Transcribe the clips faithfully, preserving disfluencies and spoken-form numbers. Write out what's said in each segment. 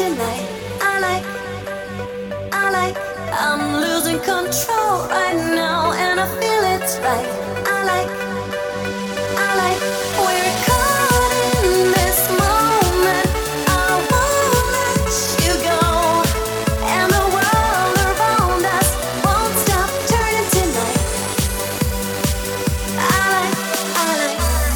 tonight. I like, I like, I'm losing control right now, and I feel it's right. I like, I like, we're caught in this moment. I won't let you go, and the world around us won't stop turning tonight. I like, I like.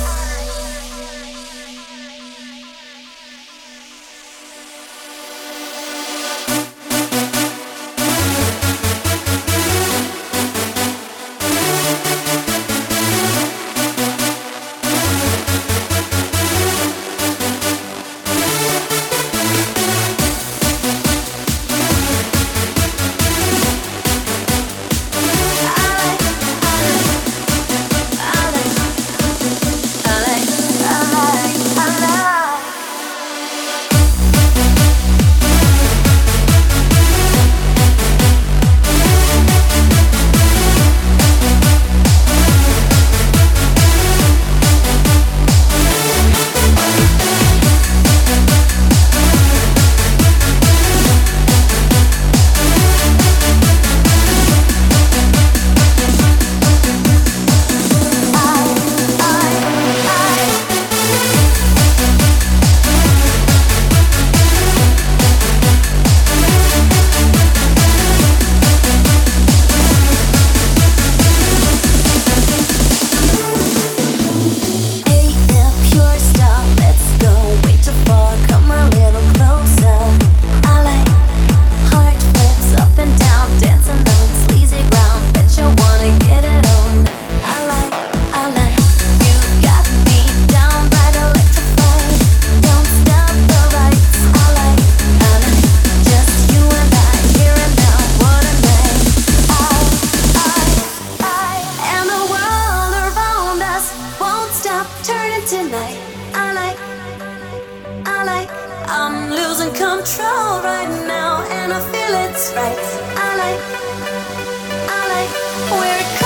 Tonight, I like, I like, I'm losing control right now, and I feel it's right. I like, I like, we're